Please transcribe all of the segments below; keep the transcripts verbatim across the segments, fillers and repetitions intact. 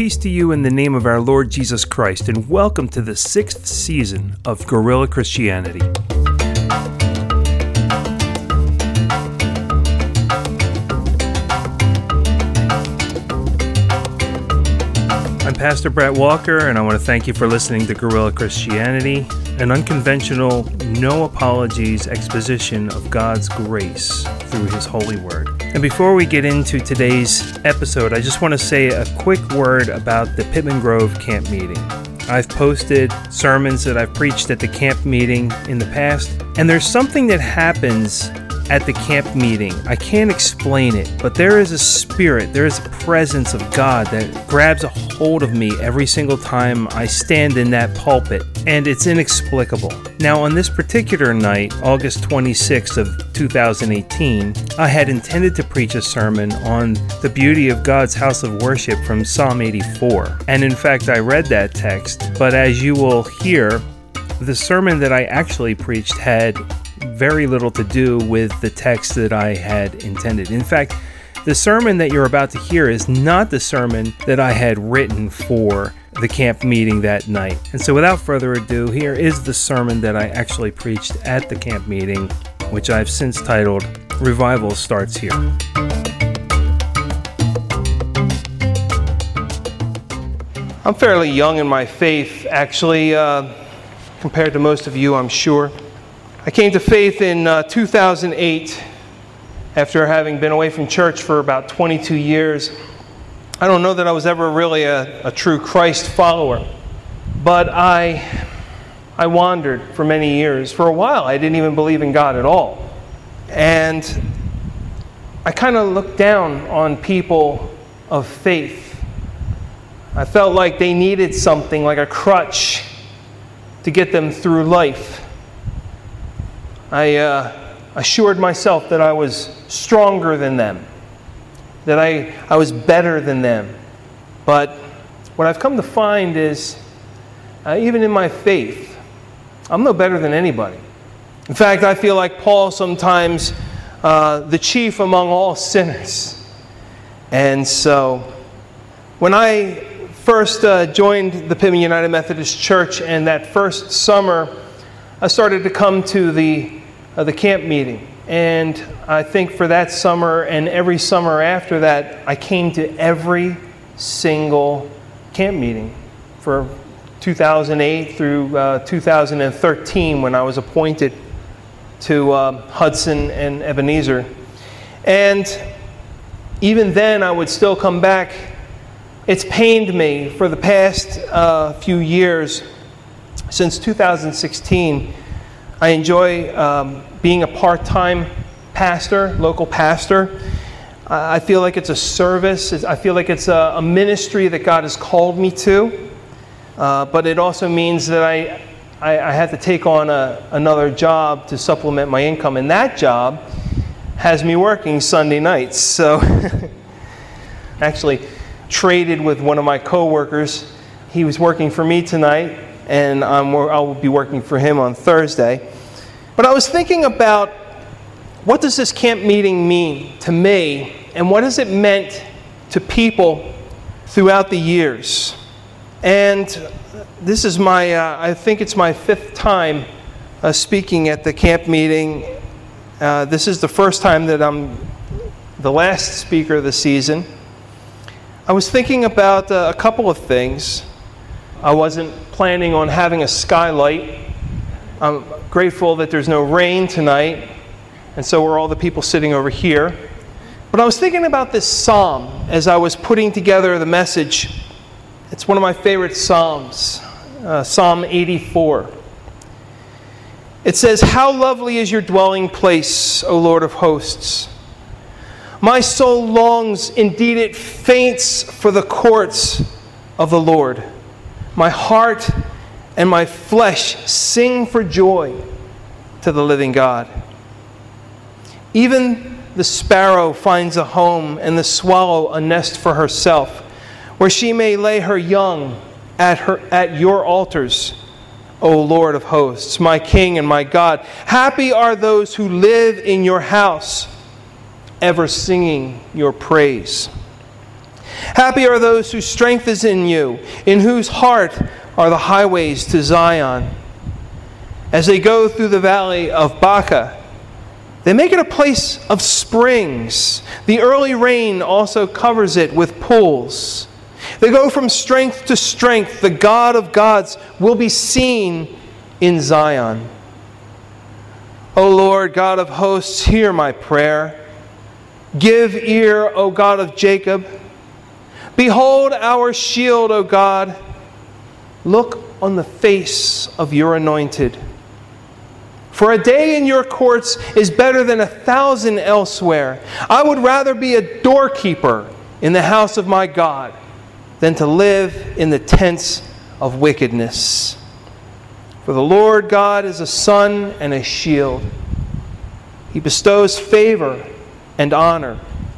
Peace to you in the name of our Lord Jesus Christ, and welcome to the sixth season of Guerrilla Christianity. I'm Pastor Brett Walker, and I want to thank you for listening to Guerrilla Christianity, an unconventional, no apologies exposition of God's grace through His holy word. And before we get into today's episode, I just want to say a quick word about the Pittman Grove camp meeting. I've posted sermons that I've preached at the camp meeting in the past, and there's something that happens at the camp meeting. I can't explain it, but there is a spirit, there is a presence of God that grabs a hold of me every single time I stand in that pulpit, and it's inexplicable. Now, on this particular night, August twenty-sixth of two thousand eighteen, I had intended to preach a sermon on the beauty of God's house of worship from Psalm eighty-four. And in fact, I read that text, but as you will hear, the sermon that I actually preached had very little to do with the text that I had intended. In fact, the sermon that you're about to hear is not the sermon that I had written for the camp meeting that night. And so without further ado, here is the sermon that I actually preached at the camp meeting, which I've since titled, Revival Starts Here. I'm fairly young in my faith, actually, uh, compared to most of you, I'm sure. I came to faith in uh, two thousand eight after having been away from church for about twenty-two years. I don't know that I was ever really a, a true Christ follower, but I, I wandered for many years. For a while, I didn't even believe in God at all. And I kind of looked down on people of faith. I felt like they needed something, like a crutch, to get them through life. I uh, assured myself that I was stronger than them, that I, I was better than them. But what I've come to find is, uh, even in my faith, I'm no better than anybody. In fact, I feel like Paul sometimes, uh, the chief among all sinners. And so, when I first uh, joined the Pittman United Methodist Church, and that first summer, I started to come to the uh, the camp meeting. And I think for that summer and every summer after that, I came to every single camp meeting for two thousand eight through uh, two thousand thirteen when I was appointed to uh, Hudson and Ebenezer. And even then, I would still come back. It's pained me for the past uh, few years, since two thousand sixteen, I enjoy um, being a part-time pastor, local pastor. Uh, I feel like it's a service. I feel like it's a, a ministry that God has called me to. Uh, but it also means that I, I, I have to take on a, another job to supplement my income. And that job has me working Sunday nights. So actually traded with one of my coworkers. He was working for me tonight, and I'm, I'll be working for him on Thursday. But I was thinking about, what does this camp meeting mean to me, and what has it meant to people throughout the years? And this is my, uh, I think it's my fifth time uh, speaking at the camp meeting. Uh, this is the first time that I'm the last speaker of the season. I was thinking about uh, a couple of things. I wasn't planning on having a skylight. I'm grateful that there's no rain tonight, and so are all the people sitting over here. But I was thinking about this psalm as I was putting together the message. It's one of my favorite psalms, uh, Psalm eighty-four. It says, "How lovely is your dwelling place, O Lord of hosts! My soul longs, indeed it faints for the courts of the Lord. My heart and my flesh sing for joy to the living God. Even the sparrow finds a home, and the swallow a nest for herself, where she may lay her young at her at your altars, O Lord of hosts, my King and my God. Happy are those who live in your house, ever singing your praise. Happy are those whose strength is in you, in whose heart are the highways to Zion. As they go through the valley of Baca, they make it a place of springs. The early rain also covers it with pools. They go from strength to strength. The God of gods will be seen in Zion. O Lord, God of hosts, hear my prayer. Give ear, O God of Jacob. Behold our shield, O God. Look on the face of your anointed. For a day in your courts is better than a thousand elsewhere. I would rather be a doorkeeper in the house of my God than to live in the tents of wickedness. For the Lord God is a sun and a shield. He bestows favor and honor.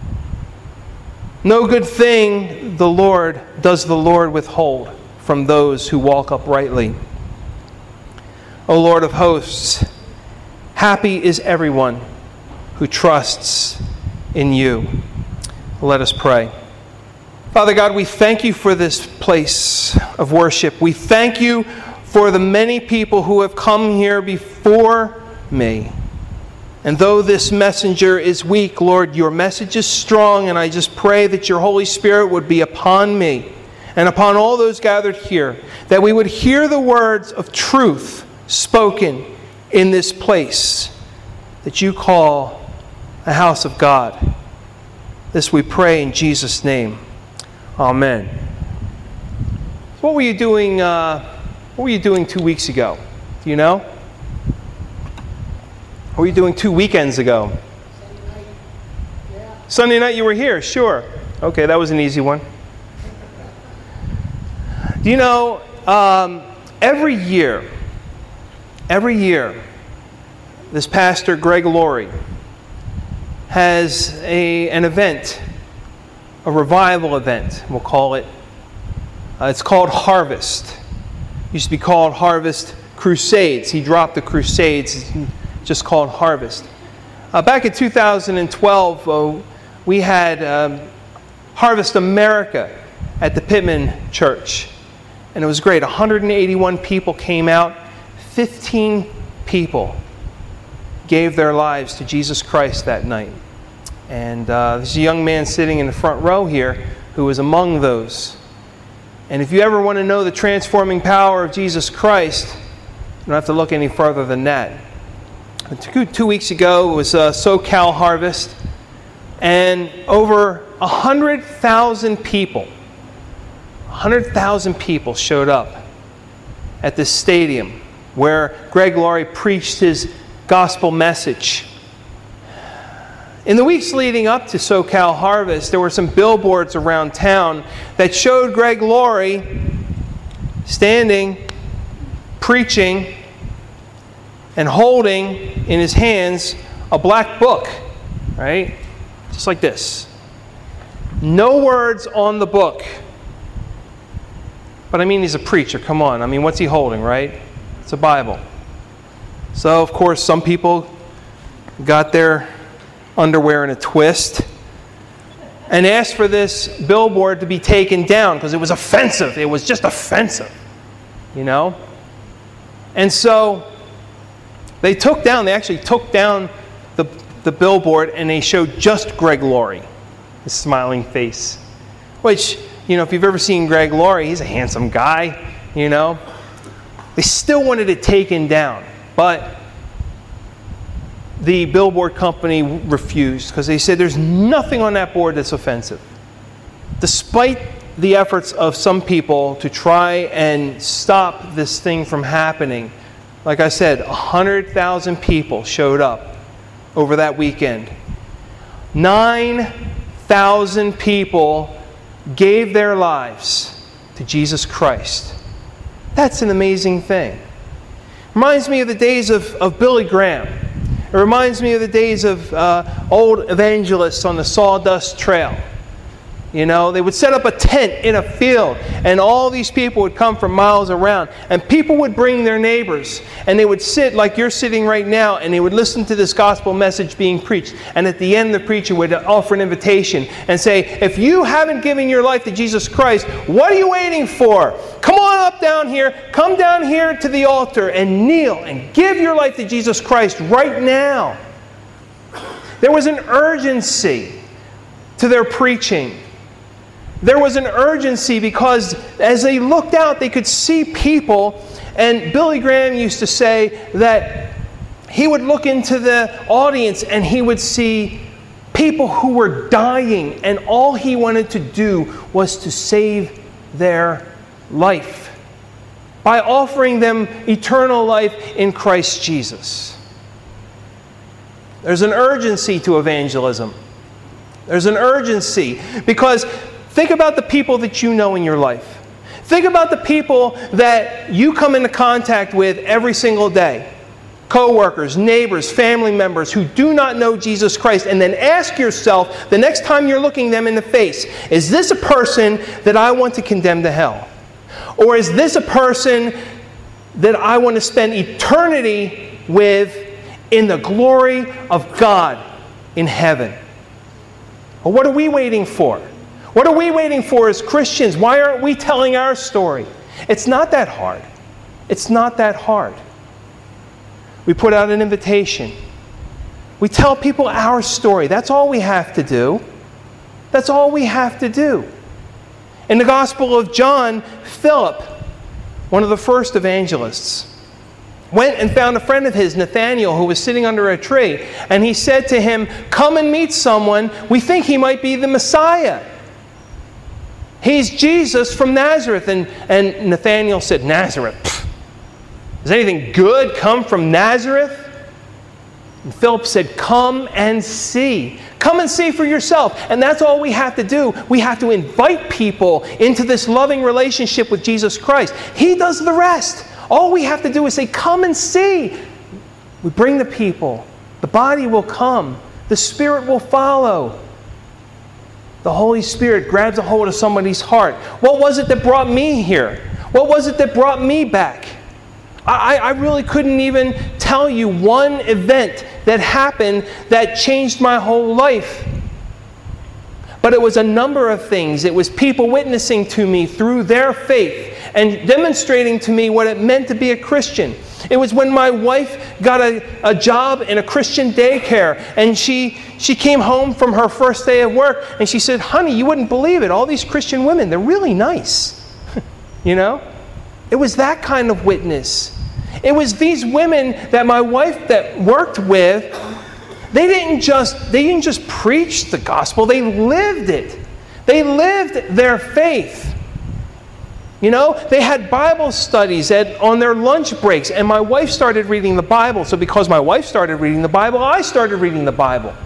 No good thing the Lord does the Lord withhold from those who walk uprightly. O Lord of hosts, happy is everyone who trusts in you. Let us pray. Father God, we thank you for this place of worship. We thank you for the many people who have come here before me. And though this messenger is weak, Lord, your message is strong, and I just pray that your Holy Spirit would be upon me and upon all those gathered here, that we would hear the words of truth spoken in this place that you call a house of God. This we pray in Jesus' name. Amen. What were you doing? Uh, what were you doing two weeks ago? Do you know? What were you doing two weekends ago? Sunday night. Yeah. Sunday night you were here, sure. Okay, that was an easy one. Do you know, um, every year, every year, this pastor, Greg Laurie, has a, an event, a revival event, we'll call it. Uh, it's called Harvest. It used to be called Harvest Crusades. He dropped the Crusades. It's just called Harvest. Uh, back in two thousand twelve, uh, we had um, Harvest America at the Pittman Church. And it was great. one hundred eighty-one people came out. fifteen people gave their lives to Jesus Christ that night. And uh, there's a young man sitting in the front row here who was among those. And if you ever want to know the transforming power of Jesus Christ, you don't have to look any further than that. Two, two weeks ago, it was uh, SoCal Harvest, and over one hundred thousand people, one hundred thousand people showed up at this stadium where Greg Laurie preached his gospel message. In the weeks leading up to SoCal Harvest, there were some billboards around town that showed Greg Laurie standing, preaching, and holding in his hands a black book, right? Just like this. No words on the book. But I mean, he's a preacher, come on. I mean, what's he holding, right? It's a Bible. So, of course, some people got their underwear in a twist and asked for this billboard to be taken down because it was offensive. It was just offensive, you know? And so they took down, they actually took down the, the billboard and they showed just Greg Laurie, his smiling face. Which, you know, if you've ever seen Greg Laurie, he's a handsome guy, you know. They still wanted it taken down, but the billboard company refused because they said there's nothing on that board that's offensive. Despite the efforts of some people to try and stop this thing from happening, like I said, one hundred thousand people showed up over that weekend. nine thousand people gave their lives to Jesus Christ. That's an amazing thing. Reminds me of the days of, of Billy Graham. It reminds me of the days of uh, old evangelists on the Sawdust Trail. You know, they would set up a tent in a field, and all these people would come from miles around, and people would bring their neighbors, and they would sit like you're sitting right now, and they would listen to this gospel message being preached. And at the end, the preacher would offer an invitation and say, if you haven't given your life to Jesus Christ, what are you waiting for? Come on up down here, come down here to the altar and kneel and give your life to Jesus Christ right now. There was an urgency to their preaching. There was an urgency because as they looked out, they could see people. And Billy Graham used to say that he would look into the audience and he would see people who were dying, and all he wanted to do was to save their life by offering them eternal life in Christ Jesus. There's an urgency to evangelism. There's an urgency because think about the people that you know in your life. Think about the people that you come into contact with every single day. Co-workers, neighbors, family members who do not know Jesus Christ. And then ask yourself, the next time you're looking them in the face, is this a person that I want to condemn to hell? Or is this a person that I want to spend eternity with in the glory of God in heaven? Well, what are we waiting for? What are we waiting for as Christians? Why aren't we telling our story? It's not that hard. It's not that hard. We put out an invitation. We tell people our story. That's all we have to do. That's all we have to do. In the Gospel of John, Philip, one of the first evangelists, went and found a friend of his, Nathanael, who was sitting under a tree. And he said to him, come and meet someone. We think he might be the Messiah. He's Jesus from Nazareth. And, and Nathanael said, Nazareth? Pfft. Does anything good come from Nazareth? And Philip said, come and see. Come and see for yourself. And that's all we have to do. We have to invite people into this loving relationship with Jesus Christ. He does the rest. All we have to do is say, come and see. We bring the people. The body will come. The Spirit will follow. The Holy Spirit grabs a hold of somebody's heart. What was it that brought me here? What was it that brought me back? I, I really couldn't even tell you one event that happened that changed my whole life. But it was a number of things. It was people witnessing to me through their faith and demonstrating to me what it meant to be a Christian. It was when my wife got a, a job in a Christian daycare, and she, she came home from her first day of work, and she said, honey, you wouldn't believe it. All these Christian women, they're really nice. You know? It was that kind of witness. It was these women that my wife that worked with, they didn't just they didn't just preach the gospel, they lived it. They lived their faith. You know, they had Bible studies at, on their lunch breaks, and my wife started reading the Bible. So because my wife started reading the Bible, I started reading the Bible.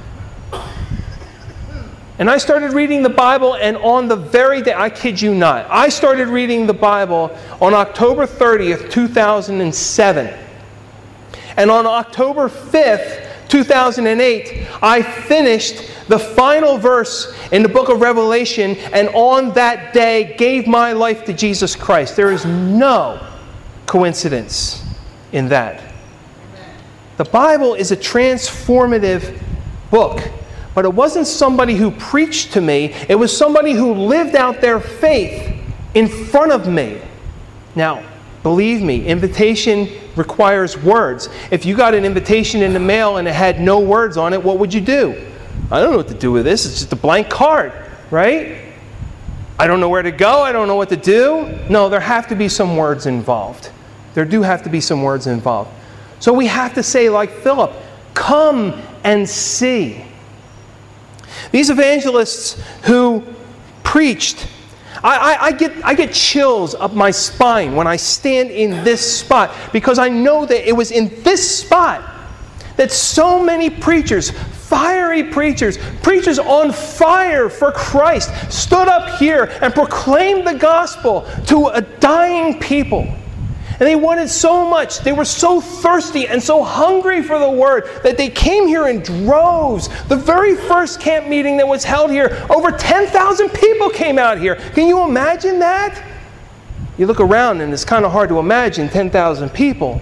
And I started reading the Bible, and on the very day, I kid you not, I started reading the Bible on October thirtieth, two thousand seven. And on October fifth, two thousand eight, I finished the final verse in the book of Revelation, and on that day gave my life to Jesus Christ. There is no coincidence in that. The Bible is a transformative book. But it wasn't somebody who preached to me. It was somebody who lived out their faith in front of me. Now, believe me, invitation requires words. If you got an invitation in the mail and it had no words on it, what would you do? I don't know what to do with this. It's just a blank card, right? I don't know where to go. I don't know what to do. No, there have to be some words involved. There do have to be some words involved. So we have to say, like Philip, come and see. These evangelists who preached, I, I, I, get, I get chills up my spine when I stand in this spot, because I know that it was in this spot that so many preachers, fiery preachers, preachers on fire for Christ, stood up here and proclaimed the gospel to a dying people. And they wanted so much. They were so thirsty and so hungry for the Word that they came here in droves. The very first camp meeting that was held here, over ten thousand people came out here. Can you imagine that? You look around and it's kind of hard to imagine ten thousand people.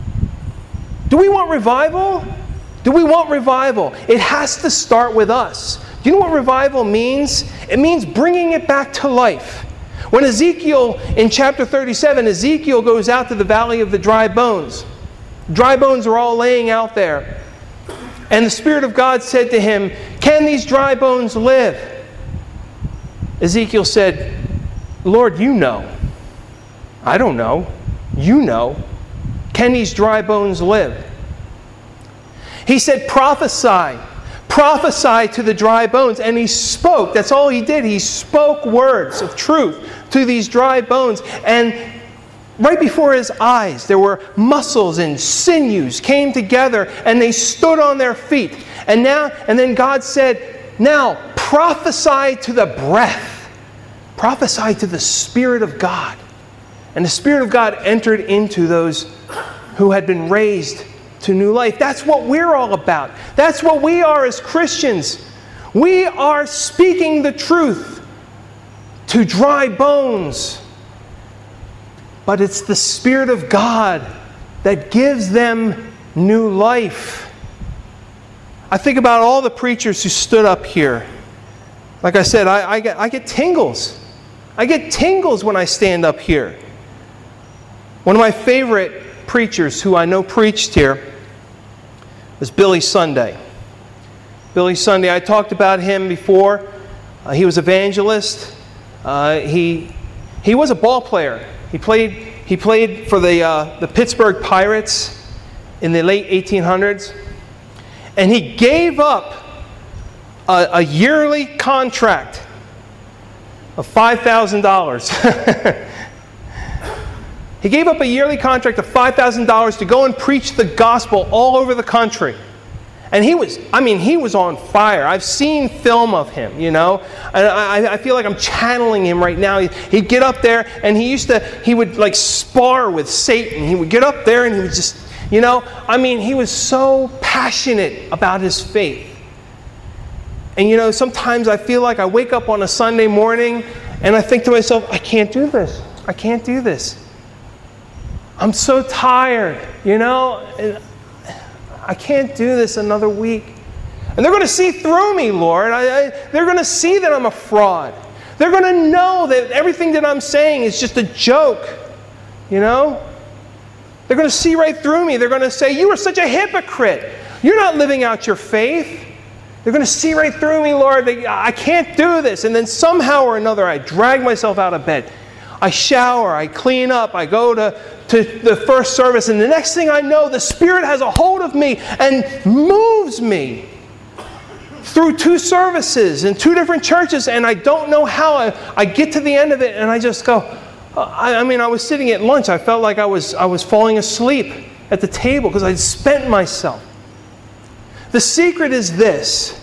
Do we want revival? Do we want revival? It has to start with us. Do you know what revival means? It means bringing it back to life. When Ezekiel, in chapter thirty-seven, Ezekiel goes out to the valley of the dry bones. Dry bones are all laying out there. And the Spirit of God said to him, "Can these dry bones live?" Ezekiel said, "Lord, you know." "I don't know. You know. Can these dry bones live?" He said, "Prophesy. Prophesy to the dry bones." And he spoke. That's all he did. He spoke words of truth to these dry bones. And right before his eyes, there were muscles and sinews came together, and they stood on their feet. And now, and then God said, "Now prophesy to the breath. Prophesy to the Spirit of God." And the Spirit of God entered into those who had been raised to new life. That's what we're all about. That's what we are as Christians. We are speaking the truth to dry bones. But it's the Spirit of God that gives them new life. I think about all the preachers who stood up here. Like I said, I, I, get, I get tingles. I get tingles when I stand up here. One of my favorite preachers who I know preached here was Billy Sunday. Billy Sunday, I talked about him before. Uh, he was evangelist. Uh, he he was a ball player. He played he played for the uh, the Pittsburgh Pirates in the late eighteen hundreds, and he gave up a, a yearly contract of five thousand dollars. He gave up a yearly contract of five thousand dollars to go and preach the gospel all over the country. And he was, I mean, he was on fire. I've seen film of him, you know. And I, I feel like I'm channeling him right now. He'd get up there and he used to, he would like spar with Satan. He would get up there and he would just, you know, I mean, he was so passionate about his faith. And you know, sometimes I feel like I wake up on a Sunday morning and I think to myself, I can't do this. I can't do this. I'm so tired, you know. I can't do this another week. And they're going to see through me, Lord. I, I, they're going to see that I'm a fraud. They're going to know that everything that I'm saying is just a joke, you know. They're going to see right through me. They're going to say, "You are such a hypocrite. You're not living out your faith." They're going to see right through me, Lord. They, I can't do this. And then somehow or another, I drag myself out of bed. I shower, I clean up, I go to, to the first service, and the next thing I know, the Spirit has a hold of me and moves me through two services in two different churches, and I don't know how. I, I get to the end of it, and I just go, I, I mean, I was sitting at lunch. I felt like I was, I was falling asleep at the table because I'd spent myself. The secret is this: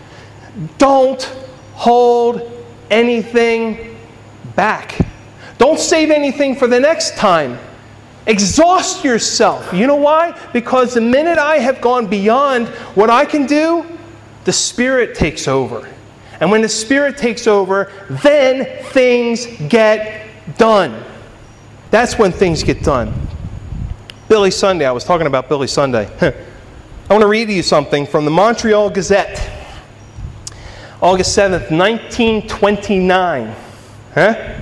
don't hold anything back. Don't save anything for the next time. Exhaust yourself. You know why? Because the minute I have gone beyond what I can do, the Spirit takes over. And when the Spirit takes over, then things get done. That's when things get done. Billy Sunday. I was talking about Billy Sunday. I want to read to you something from the Montreal Gazette. August seventh, nineteen twenty-nine. Huh?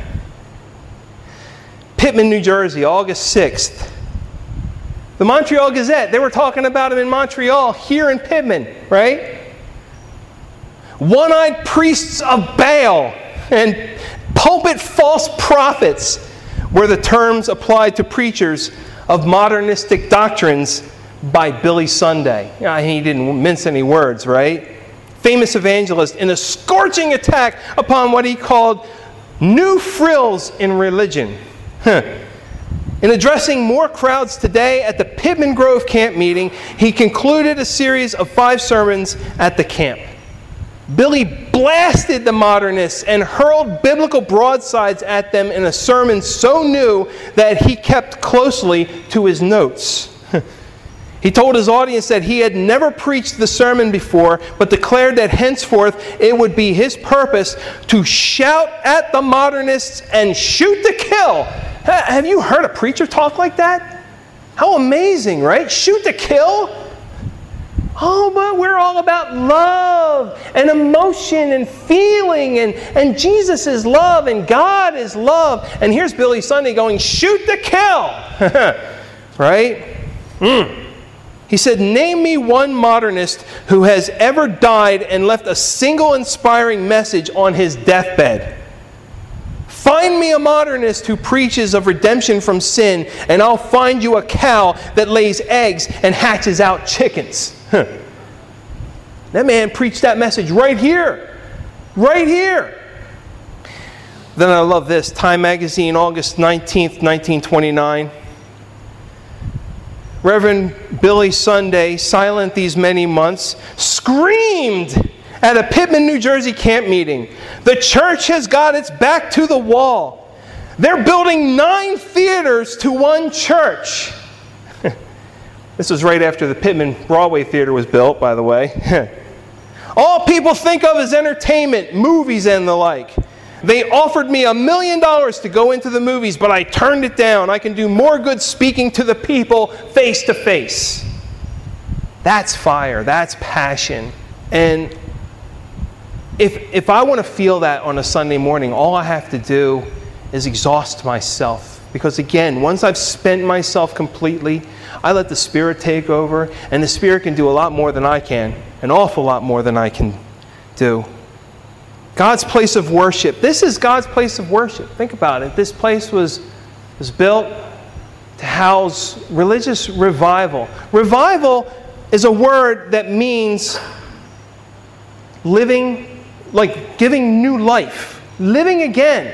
Pittman, New Jersey, August sixth. The Montreal Gazette, they were talking about him in Montreal, here in Pittman, right? One-eyed priests of Baal and pulpit false prophets were the terms applied to preachers of modernistic doctrines by Billy Sunday. Yeah, he didn't mince any words, right? Famous evangelist in a scorching attack upon what he called new frills in religion. Huh. In addressing more crowds today at the Pittman Grove camp meeting, he concluded a series of five sermons at the camp. Billy blasted the modernists and hurled biblical broadsides at them in a sermon so new that he kept closely to his notes. He told his audience that he had never preached the sermon before, but declared that henceforth it would be his purpose to shout at the modernists and shoot to kill. Have you heard a preacher talk like that? How amazing, right? Shoot to kill? Oh, but we're all about love and emotion and feeling, and, and Jesus is love and God is love. And here's Billy Sunday going, shoot to kill. Right? Mm. He said, name me one modernist who has ever died and left a single inspiring message on his deathbed. Find me a modernist who preaches of redemption from sin, and I'll find you a cow that lays eggs and hatches out chickens. Huh. That man preached that message right here. Right here. Then I love this. Time Magazine, August nineteenth, nineteen twenty-nine. Reverend Billy Sunday, silent these many months, screamed at a Pitman, New Jersey camp meeting, "The church has got its back to the wall. They're building nine theaters to one church." This was right after the Pitman Broadway Theater was built, by the way. All people think of is entertainment, movies and the like. They offered me a million dollars to go into the movies, but I turned it down. I can do more good speaking to the people face to face. That's fire. That's passion. And if if I want to feel that on a Sunday morning, all I have to do is exhaust myself. Because again, once I've spent myself completely, I let the Spirit take over, and the Spirit can do a lot more than I can, an awful lot more than I can do. God's place of worship. This is God's place of worship. Think about it. This place was, was built to house religious revival. Revival is a word that means living, like giving new life. Living again.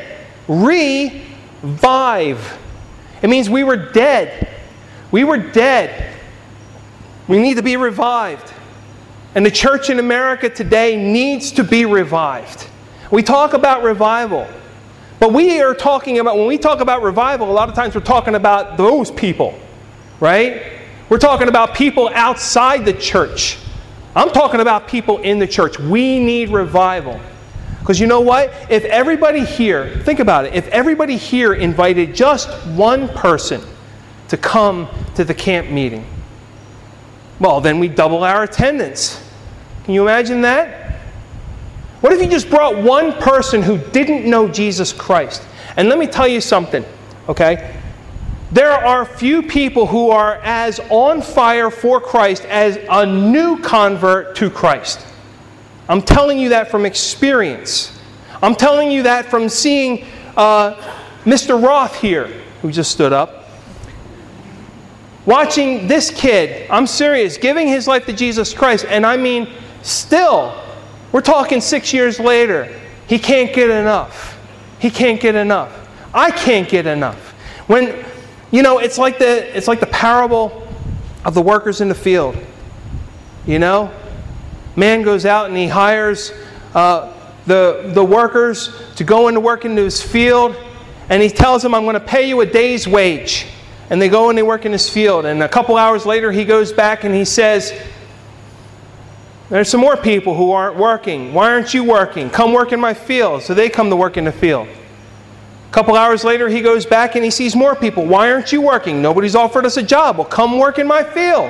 Revive. It means we were dead. We were dead. We need to be revived. And the church in America today needs to be revived. We talk about revival, but we are talking about, when we talk about revival, a lot of times we're talking about those people, right? We're talking about people outside the church. I'm talking about people in the church. We need revival. Because you know what? If everybody here, think about it, if everybody here invited just one person to come to the camp meeting, well, then we double our attendance. Can you imagine that? What if you just brought one person who didn't know Jesus Christ? And let me tell you something, okay? There are few people who are as on fire for Christ as a new convert to Christ. I'm telling you that from experience. I'm telling you that from seeing uh, Mister Roth here, who just stood up. Watching this kid, I'm serious, giving his life to Jesus Christ. And I mean, still, we're talking six years later, he can't get enough. He can't get enough. I can't get enough. When, you know, it's like the it's like the parable of the workers in the field. You know? Man goes out and he hires uh, the, the workers to go into work into his field, and he tells them, I'm going to pay you a day's wage. And they go and they work in his field. And a couple hours later, he goes back and he says, there's some more people who aren't working. Why aren't you working? Come work in my field. So they come to work in the field. A couple hours later, he goes back and he sees more people. Why aren't you working? Nobody's offered us a job. Well, come work in my field.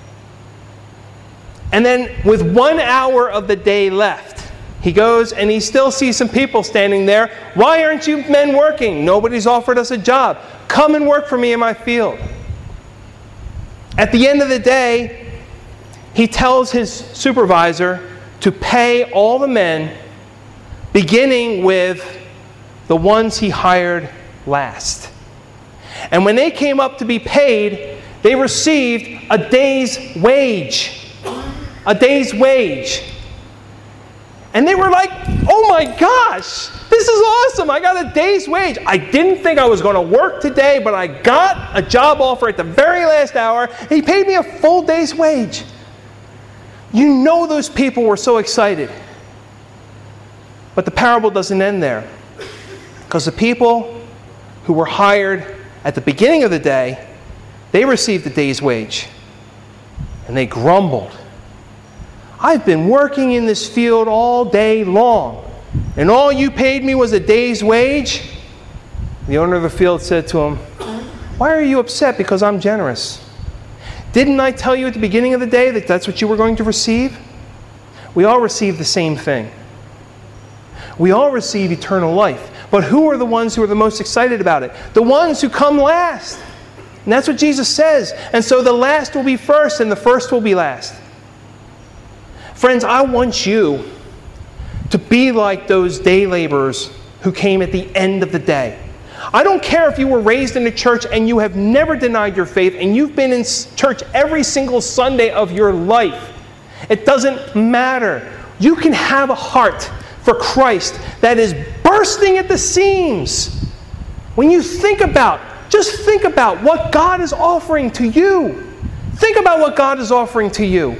And then with one hour of the day left, he goes and he still sees some people standing there. Why aren't you men working? Nobody's offered us a job. Come and work for me in my field. At the end of the day, he tells his supervisor to pay all the men, beginning with the ones he hired last. And when they came up to be paid, they received a day's wage. A day's wage. And they were like, oh my gosh, this is awesome. I got a day's wage. I didn't think I was going to work today, but I got a job offer at the very last hour. And he paid me a full day's wage. You know those people were so excited. But the parable doesn't end there. Because the people who were hired at the beginning of the day, they received a day's wage. And they grumbled. I've been working in this field all day long, and all you paid me was a day's wage? The owner of the field said to him, why are you upset because I'm generous? Didn't I tell you at the beginning of the day that that's what you were going to receive? We all receive the same thing. We all receive eternal life. But who are the ones who are the most excited about it? The ones who come last. And that's what Jesus says. And so the last will be first and the first will be last. Friends, I want you to be like those day laborers who came at the end of the day. I don't care if you were raised in a church and you have never denied your faith and you've been in church every single Sunday of your life. It doesn't matter. You can have a heart for Christ that is bursting at the seams. When you think about, just think about what God is offering to you. Think about what God is offering to you.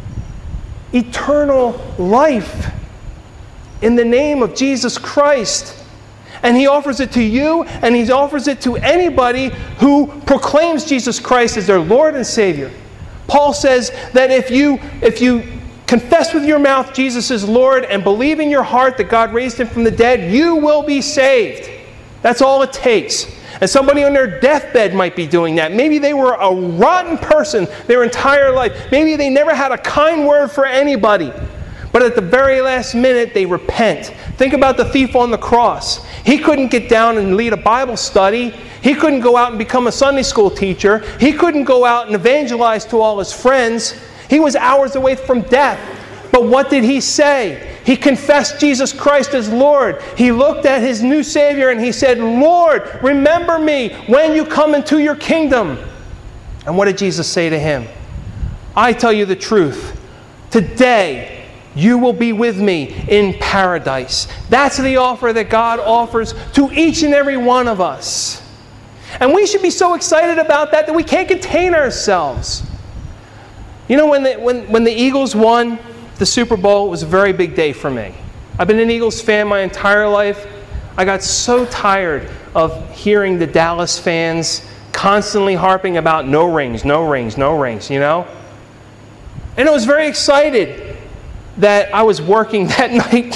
Eternal life in the name of Jesus Christ. And He offers it to you, and He offers it to anybody who proclaims Jesus Christ as their Lord and Savior. Paul says that if you, if you confess with your mouth Jesus is Lord and believe in your heart that God raised Him from the dead, you will be saved. That's all it takes. And somebody on their deathbed might be doing that. Maybe they were a rotten person their entire life. Maybe they never had a kind word for anybody. But at the very last minute, they repent. Think about the thief on the cross. He couldn't get down and lead a Bible study. He couldn't go out and become a Sunday school teacher. He couldn't go out and evangelize to all his friends. He was hours away from death. But what did he say? He confessed Jesus Christ as Lord. He looked at his new Savior and he said, Lord, remember me when you come into your kingdom. And what did Jesus say to him? I tell you the truth. Today, you will be with me in paradise. That's the offer that God offers to each and every one of us. And we should be so excited about that that we can't contain ourselves. You know, when the, when, when the Eagles won the Super Bowl, it was a very big day for me. I've been an Eagles fan my entire life. I got so tired of hearing the Dallas fans constantly harping about no rings, no rings, no rings, you know? And I was very excited that I was working that night.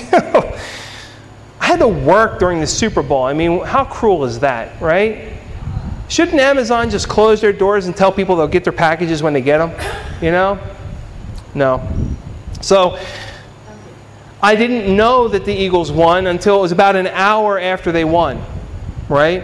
I had to work during the Super Bowl. I mean, how cruel is that, right? Shouldn't Amazon just close their doors and tell people they'll get their packages when they get them? You know? No. So, I didn't know that the Eagles won until it was about an hour after they won, right?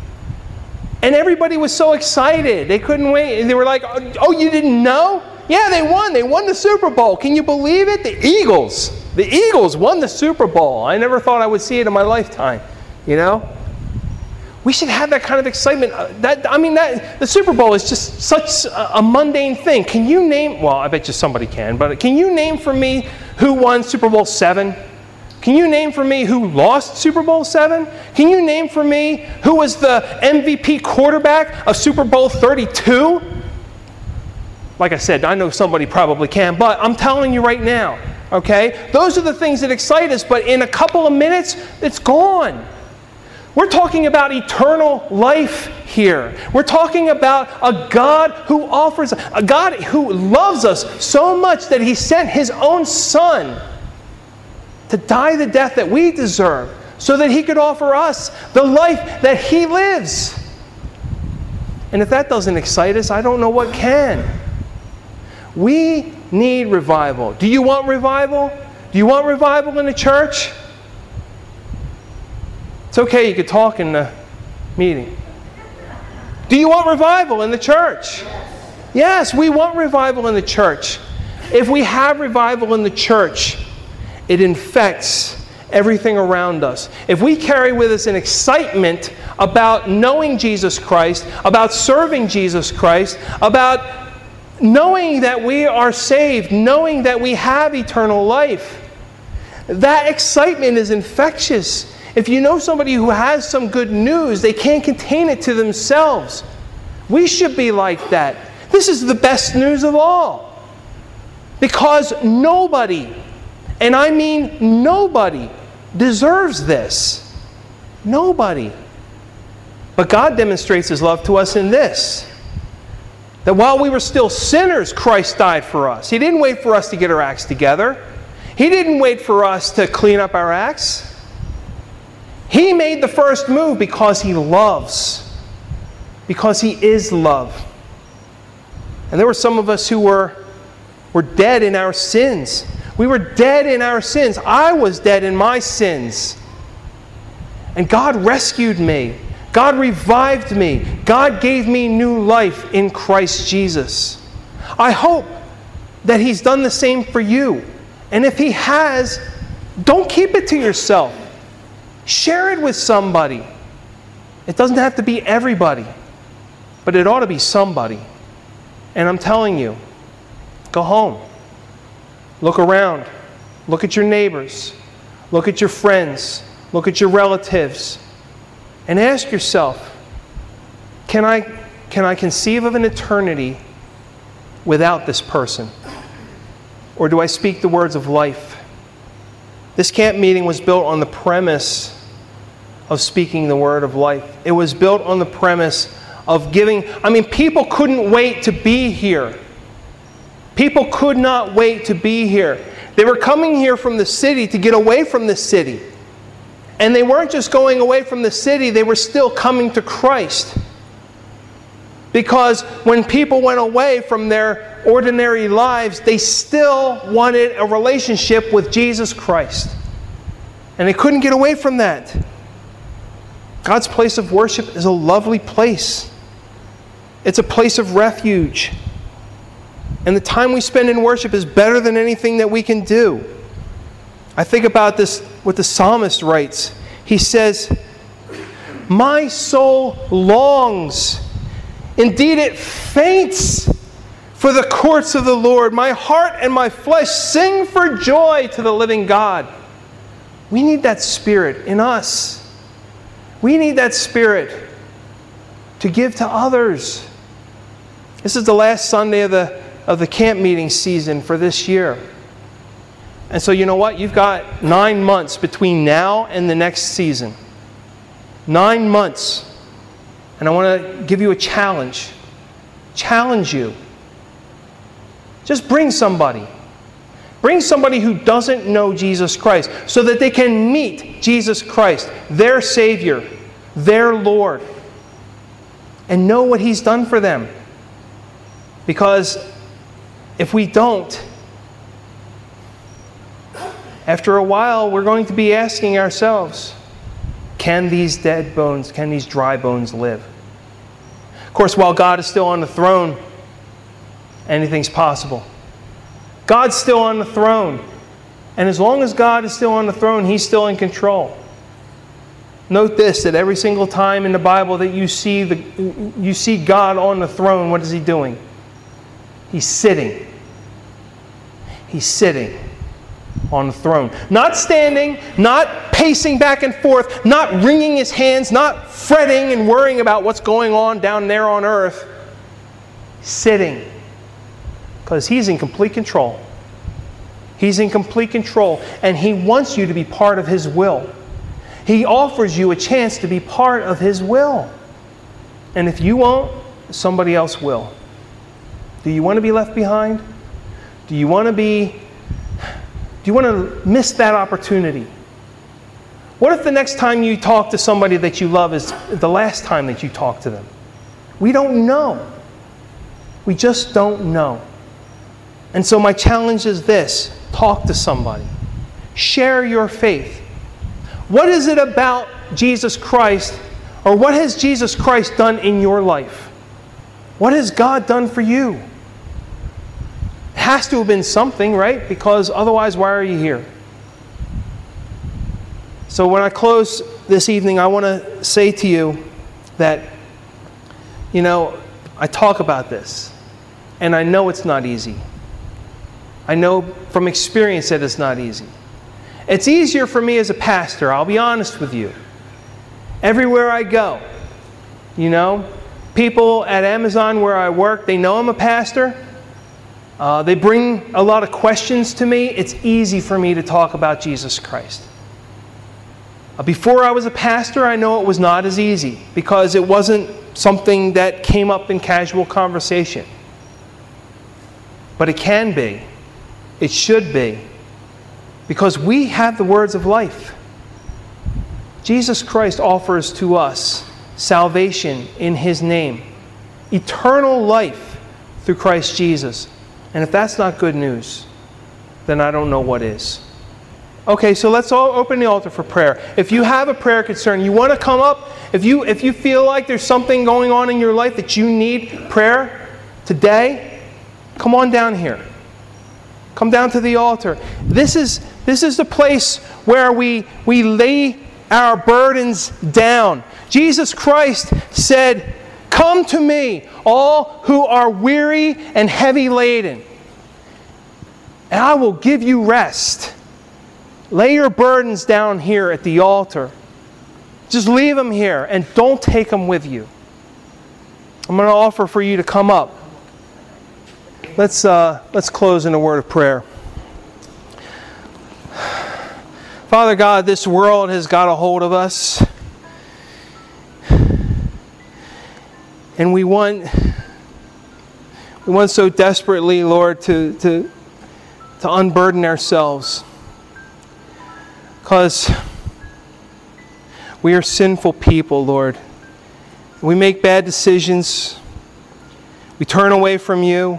And everybody was so excited. They couldn't wait. They were like, oh, you didn't know? Yeah, they won. They won the Super Bowl. Can you believe it? The Eagles. The Eagles won the Super Bowl. I never thought I would see it in my lifetime. You know? We should have that kind of excitement. That I mean, that the Super Bowl is just such a, a mundane thing. Can you name, well, I bet you somebody can, but can you name for me who won Super Bowl seven? Can you name for me who lost Super Bowl seven? Can you name for me who was the M V P quarterback of Super Bowl thirty-two? Like I said, I know somebody probably can, but I'm telling you right now, okay? Those are the things that excite us, but in a couple of minutes, it's gone. We're talking about eternal life here. We're talking about a God who offers, a God who loves us so much that He sent His own Son to die the death that we deserve so that He could offer us the life that He lives. And if that doesn't excite us, I don't know what can. We need revival. Do you want revival? Do you want revival in the church? It's okay, you could talk in the meeting. Do you want revival in the church? Yes, we want revival in the church. If we have revival in the church, it infects everything around us. If we carry with us an excitement about knowing Jesus Christ, about serving Jesus Christ, about knowing that we are saved, knowing that we have eternal life, that excitement is infectious. If you know somebody who has some good news, they can't contain it to themselves. We should be like that. This is the best news of all. Because nobody, and I mean nobody, deserves this. Nobody. But God demonstrates His love to us in this, that while we were still sinners, Christ died for us. He didn't wait for us to get our acts together. He didn't wait for us to clean up our acts. He made the first move because He loves. Because He is love. And there were some of us who were, were dead in our sins. We were dead in our sins. I was dead in my sins. And God rescued me. God revived me. God gave me new life in Christ Jesus. I hope that He's done the same for you. And if He has, don't keep it to yourself. Share it with somebody. It doesn't have to be everybody, but it ought to be somebody. And I'm telling you, go home. Look around. Look at your neighbors. Look at your friends. Look at your relatives. And ask yourself, can I, can I conceive of an eternity without this person? Or do I speak the words of life? This camp meeting was built on the premise of speaking the word of life. It was built on the premise of giving. I mean, people couldn't wait to be here. People could not wait to be here. They were coming here from the city to get away from the city. And they weren't just going away from the city, they were still coming to Christ. Because when people went away from their ordinary lives, they still wanted a relationship with Jesus Christ. And they couldn't get away from that. God's place of worship is a lovely place. It's a place of refuge. And the time we spend in worship is better than anything that we can do. I think about this, what the psalmist writes. He says, "My soul longs, indeed it faints for the courts of the Lord. My heart and my flesh sing for joy to the living God." We need that Spirit in us. We need that Spirit to give to others. This is the last Sunday of the, of the camp meeting season for this year. And so you know what? You've got nine months between now and the next season. Nine months. And I want to give you a challenge. Challenge you. Just bring somebody. Bring somebody who doesn't know Jesus Christ so that they can meet Jesus Christ, their Savior, their Lord, and know what He's done for them. Because if we don't, after a while, we're going to be asking ourselves, can these dead bones, can these dry bones live? Of course, while God is still on the throne, anything's possible. God's still on the throne. And as long as God is still on the throne, He's still in control. Note this, that every single time in the Bible that you see, the, you see God on the throne, what is He doing? He's sitting. He's sitting on the throne. Not standing, not pacing back and forth, not wringing His hands, not fretting and worrying about what's going on down there on earth. Sitting. Because He's in complete control. He's in complete control. And He wants you to be part of His will. He offers you a chance to be part of His will. And if you won't, somebody else will. Do you want to be left behind? Do you want to be... Do you want to miss that opportunity? What if the next time you talk to somebody that you love is the last time that you talk to them? We don't know. We just don't know. And so my challenge is this. Talk to somebody. Share your faith. What is it about Jesus Christ, or what has Jesus Christ done in your life? What has God done for you? It has to have been something, right? Because otherwise, why are you here? So when I close this evening, I want to say to you that, you know, I talk about this, and I know it's not easy. I know from experience that it's not easy. It's easier for me as a pastor, I'll be honest with you. Everywhere I go, you know, people at Amazon where I work, they know I'm a pastor. Uh, they bring a lot of questions to me. It's easy for me to talk about Jesus Christ. Uh, before I was a pastor, I know it was not as easy because it wasn't something that came up in casual conversation. But it can be. It should be. Because we have the words of life. Jesus Christ offers to us salvation in His name. Eternal life through Christ Jesus. And if that's not good news, then I don't know what is. Okay, so let's all open the altar for prayer. If you have a prayer concern, you want to come up, if you if you feel like there's something going on in your life that you need prayer today, come on down here. Come down to the altar. This is this is the place where we we lay our burdens down. Jesus Christ said, "Come to me, all who are weary and heavy laden, and I will give you rest." Lay your burdens down here at the altar. Just leave them here and don't take them with you. I'm going to offer for you to come up. Let's uh, let's close in a word of prayer. Father God, this world has got a hold of us. And we want we want so desperately, Lord, to to, to unburden ourselves. Because we are sinful people, Lord. We make bad decisions. We turn away from you.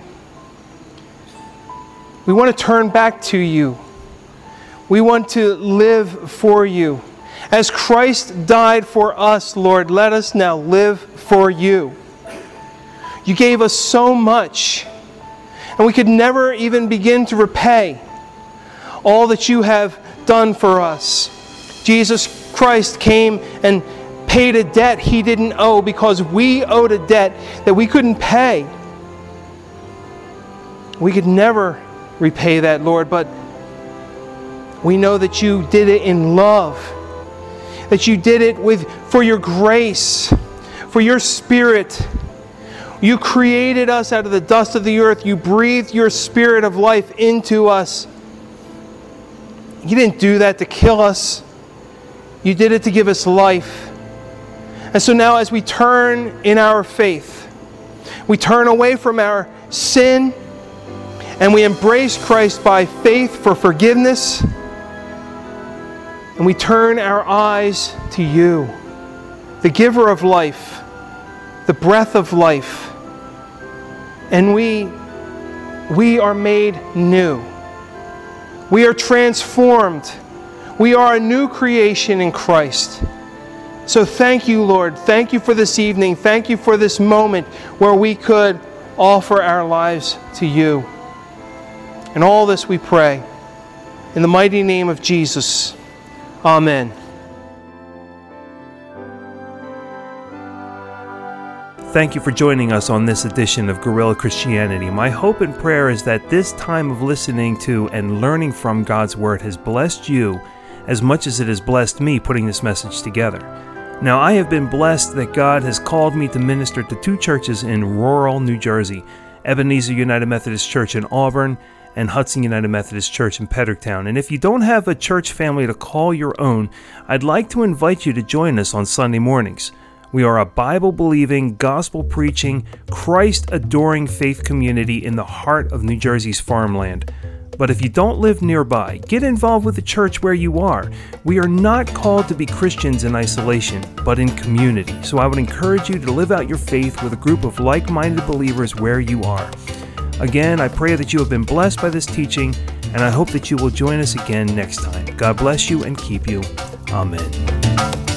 We want to turn back to you. We want to live for you. As Christ died for us, Lord, let us now live for you. You gave us so much, and we could never even begin to repay all that you have done for us. Jesus Christ came and paid a debt He didn't owe because we owed a debt that we couldn't pay. We could never repay that, Lord, but we know that you did it in love, that you did it with for your grace, for your Spirit. You created us out of the dust of the earth. You breathed your Spirit of life into us. You didn't do that to kill us. You did it to give us life. And so now as we turn in our faith, we turn away from our sin and we embrace Christ by faith for forgiveness. And we turn our eyes to you, the giver of life, the breath of life. And we, we are made new. We are transformed. We are a new creation in Christ. So thank you, Lord. Thank you for this evening. Thank you for this moment where we could offer our lives to you. And all this we pray in the mighty name of Jesus. Amen. Thank you for joining us on this edition of Guerrilla Christianity. My hope and prayer is that this time of listening to and learning from God's Word has blessed you as much as it has blessed me putting this message together. Now, I have been blessed that God has called me to minister to two churches in rural New Jersey, Ebenezer United Methodist Church in Auburn and Hudson United Methodist Church in Pedricktown. And if you don't have a church family to call your own, I'd like to invite you to join us on Sunday mornings. We are a Bible-believing, gospel-preaching, Christ-adoring faith community in the heart of New Jersey's farmland. But if you don't live nearby, get involved with the church where you are. We are not called to be Christians in isolation, but in community. So I would encourage you to live out your faith with a group of like-minded believers where you are. Again, I pray that you have been blessed by this teaching, and I hope that you will join us again next time. God bless you and keep you. Amen.